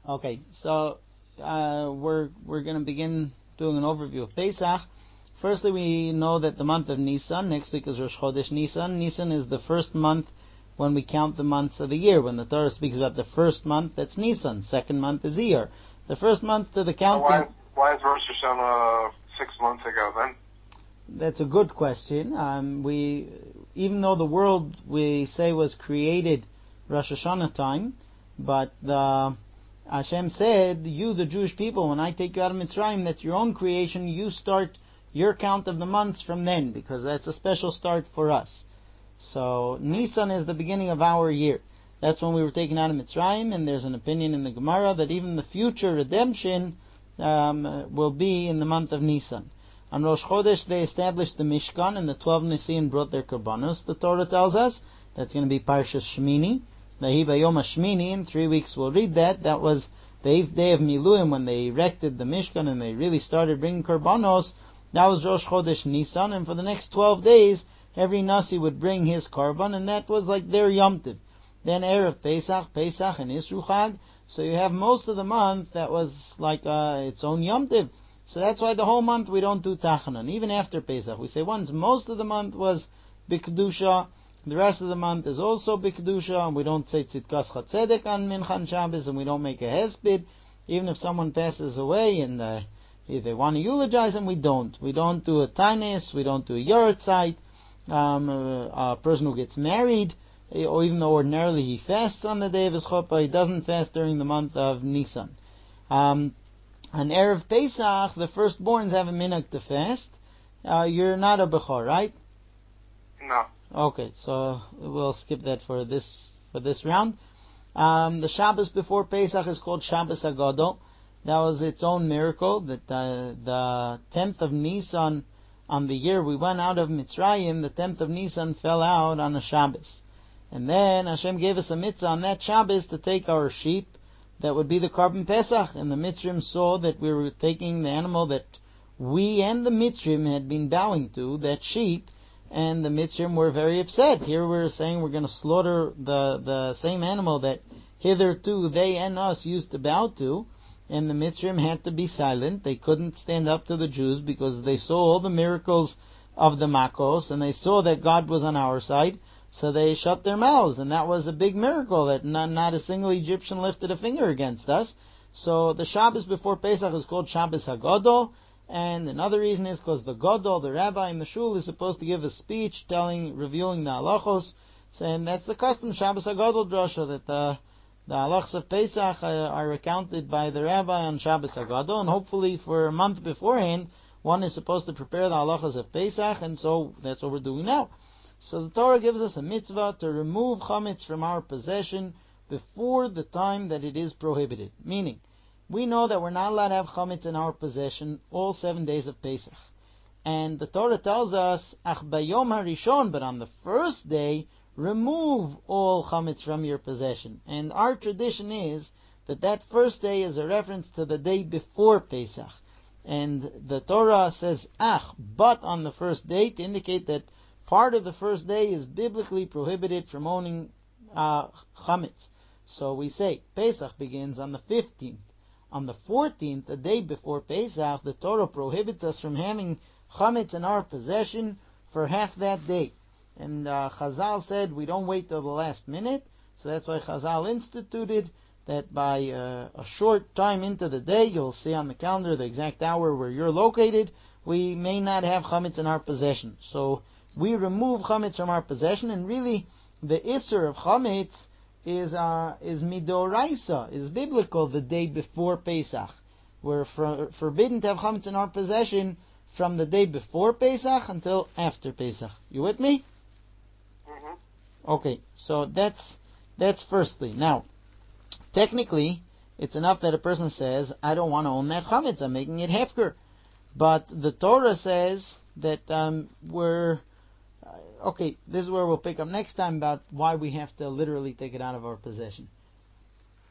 Okay, so we're going to begin doing an overview of Pesach. Firstly, we know that the month of Nisan, next week is Rosh Chodesh Nisan. Nisan is the first month when we count the months of the year. When the Torah speaks about the first month, that's Nisan. Second month is Iyar. The first month to the counting... Why is Rosh Hashanah 6 months ago then? That's a good question. Even though the world, we say, was created Rosh Hashanah time, but Hashem said, you, the Jewish people, when I take you out of Mitzrayim, that's your own creation, you start your count of the months from then, because that's a special start for us. So, Nisan is the beginning of our year. That's when we were taken out of Mitzrayim, and there's an opinion in the Gemara that even the future redemption will be in the month of Nisan. On Rosh Chodesh, they established the Mishkan, and the 12 Nisim brought their Karbanos, the Torah tells us. That's going to be Parshas Shmini. Vahi Bayom HaShmini, in 3 weeks we'll read that. That was the 8th day of Miluim, when they erected the Mishkan, and they really started bringing Karbanos. That was Rosh Chodesh Nisan, and for the next 12 days, every Nasi would bring his Karban, and that was like their Yom Tiv. Then Erev Pesach, and Isru Chag. So you have most of the month that was like its own Yom Tiv. So that's why the whole month we don't do Tachanan. Even after Pesach, we say once most of the month was B'Kedusha, the rest of the month is also B'Kedusha, and we don't say Tzidkas Chatzedek on Minchan Shabbos, and we don't make a Hesped. Even if someone passes away and if they want to eulogize him, we don't. We don't do a Tainis, we don't do a Yortzeit. A person who gets married, or even though ordinarily he fasts on the day of his chuppah, he doesn't fast during the month of Nisan. On Erev Pesach, the firstborns have a minhag to fast. You're not a Bechor, right? No. Okay, so we'll skip that for this round. The Shabbos before Pesach is called Shabbos Hagadol. That was its own miracle, that the 10th of Nisan, on the year we went out of Mitzrayim, the 10th of Nisan fell out on a Shabbos. And then Hashem gave us a mitzvah on that Shabbos to take our sheep, that would be the Karban Pesach, and the Mitzrim saw that we were taking the animal that we and the Mitzrim had been bowing to, that sheep, and the Mitzrim were very upset. Here we're saying we're going to slaughter the same animal that hitherto they and us used to bow to, and the Mitzrim had to be silent. They couldn't stand up to the Jews because they saw all the miracles of the Makos, and they saw that God was on our side. So they shut their mouths, and that was a big miracle, that not a single Egyptian lifted a finger against us. So the Shabbos before Pesach is called Shabbos HaGadol, and another reason is because the Gadol, the rabbi in the shul, is supposed to give a speech reviewing the halachos, and that's the custom, Shabbos HaGadol drasha, that the halachos of Pesach are recounted by the rabbi on Shabbos HaGadol, and hopefully for a month beforehand, one is supposed to prepare the halachos of Pesach, and so that's what we're doing now. So the Torah gives us a mitzvah to remove chametz from our possession before the time that it is prohibited. Meaning, we know that we're not allowed to have chametz in our possession all 7 days of Pesach. And the Torah tells us, ach bayom harishon, but on the first day, remove all chametz from your possession. And our tradition is that first day is a reference to the day before Pesach. And the Torah says ach, but on the first day, to indicate that part of the first day is biblically prohibited from owning chametz. So we say Pesach begins on the 15th. On the 14th, the day before Pesach, the Torah prohibits us from having chametz in our possession for half that day. And Chazal said we don't wait till the last minute, so that's why Chazal instituted that by a short time into the day, you'll see on the calendar the exact hour where you're located, we may not have chametz in our possession. So we remove chametz from our possession, and really the isser of chametz is midoraisa, is biblical, the day before Pesach. We're forbidden to have chametz in our possession from the day before Pesach until after Pesach. You with me? Mm-hmm. Okay, so that's firstly. Now, technically, it's enough that a person says, I don't want to own that chametz, I'm making it hefker. But the Torah says that okay, this is where we'll pick up next time about why we have to literally take it out of our possession.